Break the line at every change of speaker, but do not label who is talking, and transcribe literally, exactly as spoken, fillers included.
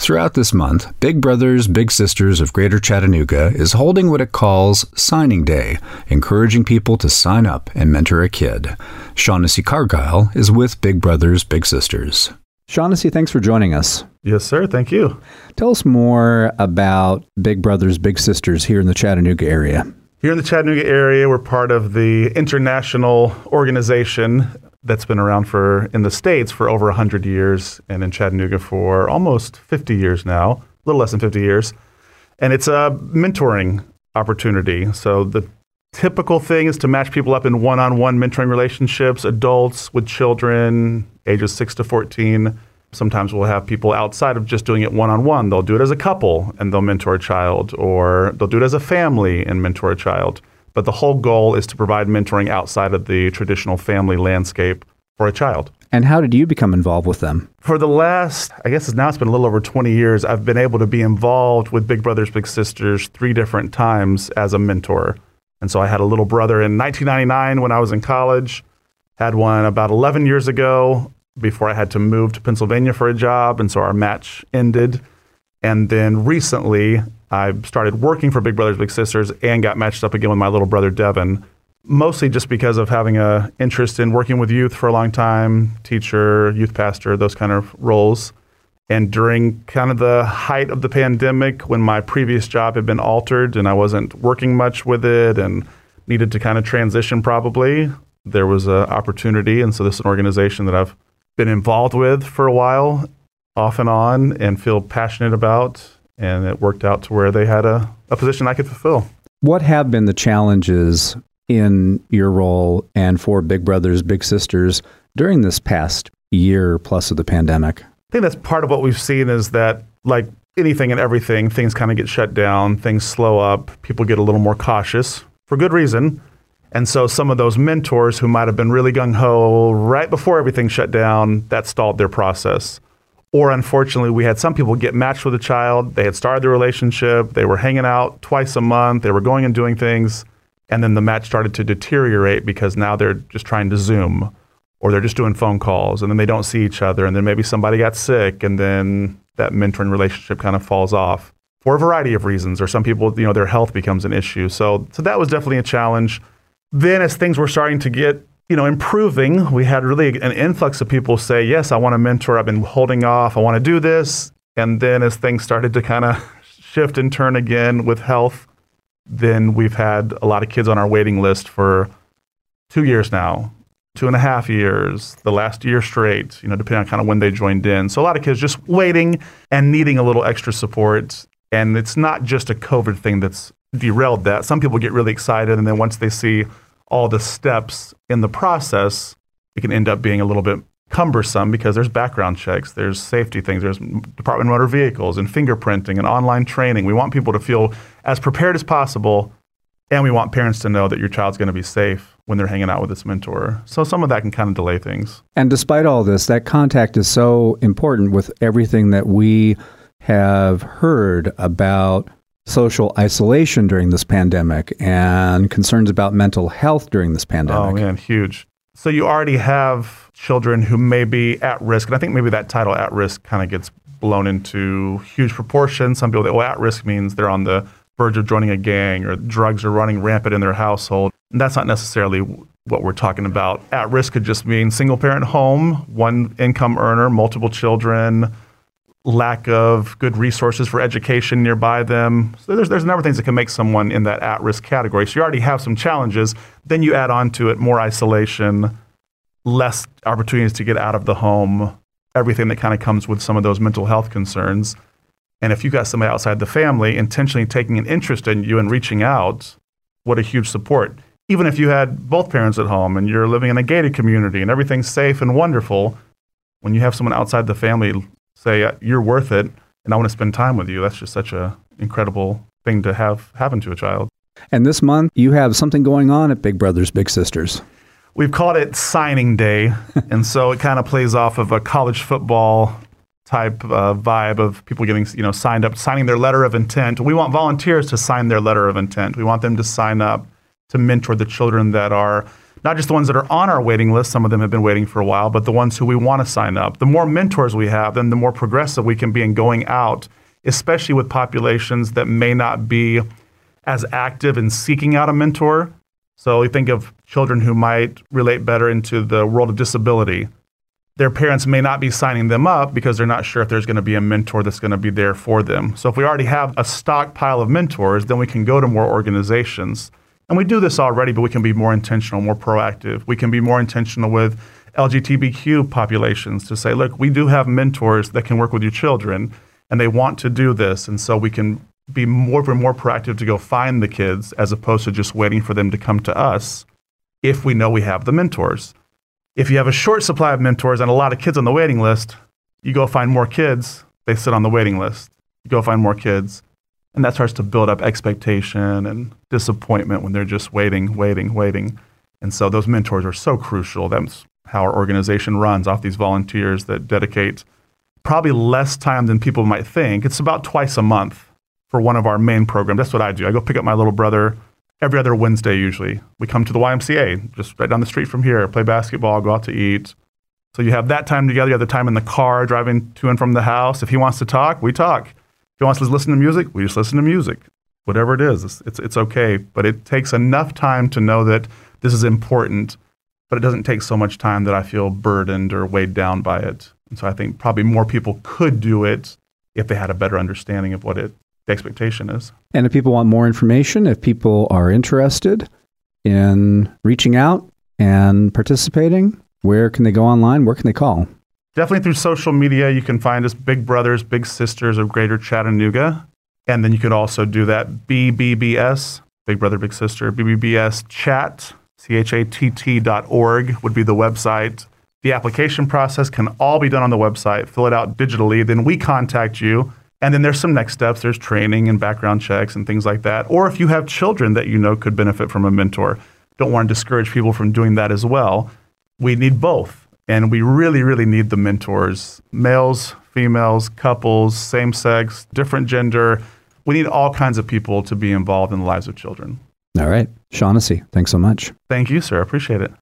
Throughout this month, Big Brothers Big Sisters of Greater Chattanooga is holding what it calls Signing Day, encouraging people to sign up and mentor a kid. Shaughnessy Cargyle is with Big Brothers Big Sisters. Shaughnessy, thanks for joining us.
Yes, sir. Thank you.
Tell us more about Big Brothers Big Sisters here in the Chattanooga area.
Here in the Chattanooga area, we're part of the international organization that's been around for in the States for over one hundred years, and in Chattanooga for almost fifty years now, a little less than fifty years. And it's a mentoring opportunity. So the typical thing is to match people up in one-on-one mentoring relationships, adults with children, ages six to fourteen. Sometimes we'll have people outside of just doing it one-on-one. They'll do it as a couple and they'll mentor a child, or they'll do it as a family and mentor a child. But the whole goal is to provide mentoring outside of the traditional family landscape for a child.
And how did you become involved with them?
For the last, I guess it's now it's been a little over twenty years, I've been able to be involved with Big Brothers Big Sisters three different times as a mentor. And so I had a little brother in nineteen ninety-nine when I was in college, had one about eleven years ago before I had to move to Pennsylvania for a job, and so our match ended. And then recently, I started working for Big Brothers Big Sisters and got matched up again with my little brother, Devin, mostly just because of having an interest in working with youth for a long time, teacher, youth pastor, those kind of roles. And during kind of the height of the pandemic, when my previous job had been altered and I wasn't working much with it and needed to kind of transition probably, there was an opportunity. And so this is an organization that I've been involved with for a while, off and on, and feel passionate about. And it worked out to where they had a, a position I could fulfill.
What have been the challenges in your role and for Big Brothers Big Sisters during this past year plus of the pandemic?
I think that's part of what we've seen is that, like anything and everything, things kind of get shut down, things slow up, people get a little more cautious for good reason. And so some of those mentors who might have been really gung-ho right before everything shut down, that stalled their process. Or unfortunately, we had some people get matched with a child. They had started the relationship. They were hanging out twice a month. They were going and doing things. And then the match started to deteriorate because now they're just trying to Zoom, or they're just doing phone calls, and then they don't see each other. And then maybe somebody got sick, and then that mentoring relationship kind of falls off for a variety of reasons. Or some people, you know, their health becomes an issue. So, so that was definitely a challenge. Then as things were starting to get you know, improving, we had really an influx of people say, yes, I want to mentor. I've been holding off. I want to do this. And then as things started to kind of shift and turn again with health, then we've had a lot of kids on our waiting list for two years now, two and a half years, the last year straight, you know, depending on kind of when they joined in. So a lot of kids just waiting and needing a little extra support. And it's not just a COVID thing that's derailed that. Some people get really excited, and then once they see all the steps in the process, it can end up being a little bit cumbersome because there's background checks, there's safety things, there's Department of Motor Vehicles and fingerprinting and online training. We want people to feel as prepared as possible, and we want parents to know that your child's going to be safe when they're hanging out with this mentor. So some of that can kind of delay things.
And despite all this, that contact is so important with everything that we have heard about social isolation during this pandemic and concerns about mental health during this pandemic.
Oh, man, huge. So you already have children who may be at risk, and I think maybe that title at risk kind of gets blown into huge proportions. Some people think, well, at risk means they're on the verge of joining a gang or drugs are running rampant in their household. And that's not necessarily what we're talking about. At risk could just mean single parent home, one income earner, multiple children, lack of good resources for education nearby them. So there's there's a number of things that can make someone in that at-risk category. So you already have some challenges. Then you add on to it more isolation, less opportunities to get out of the home, everything that kind of comes with some of those mental health concerns. And if you got somebody outside the family intentionally taking an interest in you and reaching out, what a huge support. Even if you had both parents at home and you're living in a gated community and everything's safe and wonderful, when you have someone outside the family say, you're worth it, and I want to spend time with you, that's just such an incredible thing to have happen to a child.
And this month, you have something going on at Big Brothers Big Sisters.
We've called it Signing Day, and so it kind of plays off of a college football type uh, vibe of people getting, you know, signed up, signing their letter of intent. We want volunteers to sign their letter of intent. We want them to sign up to mentor the children that are not just the ones that are on our waiting list, some of them have been waiting for a while, but the ones who we want to sign up. The more mentors we have, then the more progressive we can be in going out, especially with populations that may not be as active in seeking out a mentor. So we think of children who might relate better into the world of disability. Their parents may not be signing them up because they're not sure if there's going to be a mentor that's going to be there for them. So if we already have a stockpile of mentors, then we can go to more organizations. And we do this already, but we can be more intentional, more proactive. We can be more intentional with L G B T Q populations to say, look, we do have mentors that can work with your children, and they want to do this. And so we can be more and more proactive to go find the kids as opposed to just waiting for them to come to us if we know we have the mentors. If you have a short supply of mentors and a lot of kids on the waiting list, you go find more kids, they sit on the waiting list. You go find more kids, and that starts to build up expectation and disappointment when they're just waiting, waiting, waiting. And so those mentors are so crucial. That's how our organization runs, off these volunteers that dedicate probably less time than people might think. It's about twice a month for one of our main programs. That's what I do. I go pick up my little brother every other Wednesday usually. We come to the Y M C A, just right down the street from here, play basketball, go out to eat. So you have that time together. You have the time in the car, driving to and from the house. If he wants to talk, we talk. If he wants to listen to music, we just listen to music. Whatever it is, it's, it's, it's okay. But it takes enough time to know that this is important, but it doesn't take so much time that I feel burdened or weighed down by it. And so I think probably more people could do it if they had a better understanding of what it the expectation is.
And if people want more information, if people are interested in reaching out and participating, where can they go online? Where can they call?
Definitely through social media. You can find us Big Brothers, Big Sisters of Greater Chattanooga. And then you could also do that B B B S, Big Brother, Big Sister, B B B S chat, C H A T T dot org would be the website. The application process can all be done on the website. Fill it out digitally. Then we contact you. And then there's some next steps. There's training and background checks and things like that. Or if you have children that you know could benefit from a mentor, don't want to discourage people from doing that as well. We need both. And we really, really need the mentors. Males, females, couples, same sex, different gender. We need all kinds of people to be involved in the lives of children.
All right. Shaughnessy, thanks so much.
Thank you, sir. I appreciate it.